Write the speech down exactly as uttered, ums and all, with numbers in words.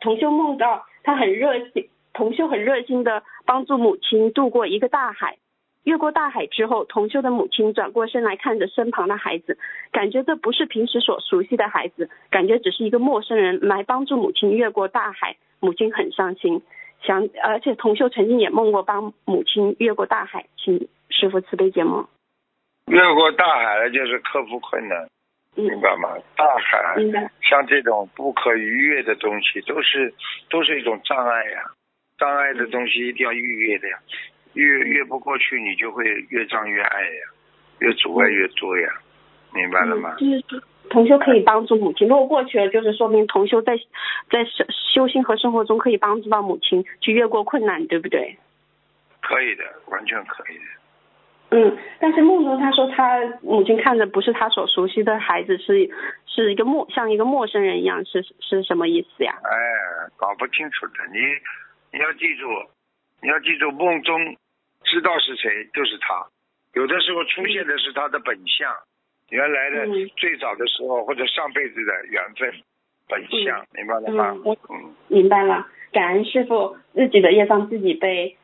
同修梦到他很热心，同修很热心的帮助母亲渡过一个大海。越过大海之后，同修的母亲转过身来看着身旁的孩子，感觉这不是平时所熟悉的孩子，感觉只是一个陌生人来帮助母亲越过大海。母亲很伤心，想而且同修曾经也梦过帮母亲越过大海，请师父慈悲解梦。 越过大海了就是克服困难， 嗯、 明白吗？大海明白。 像这种不可逾越的东西都是都是一种障碍呀，障碍的东西一定要逾越的呀，越越不过去你就会越障越碍呀，越阻碍越多呀，明白了吗？ 嗯，就是同修可以帮助母亲，如果过去了就是说明同修在在修心和生活中可以帮助到母亲去越过困难，对不对？ 可以的，完全可以的。 嗯，但是梦中他说他母亲看着不是他所熟悉的孩子，是是一个陌像一个陌生人一样，是是什么意思呀？ 哎，搞不清楚的，你你要记住，你要记住，梦中知道是谁就是他，有的时候出现的是他的本相，原来的、嗯、最早的时候或者上辈子的缘分本相，嗯、明白了吗？ 嗯，我明白了。感恩师父，自己的业障自己背，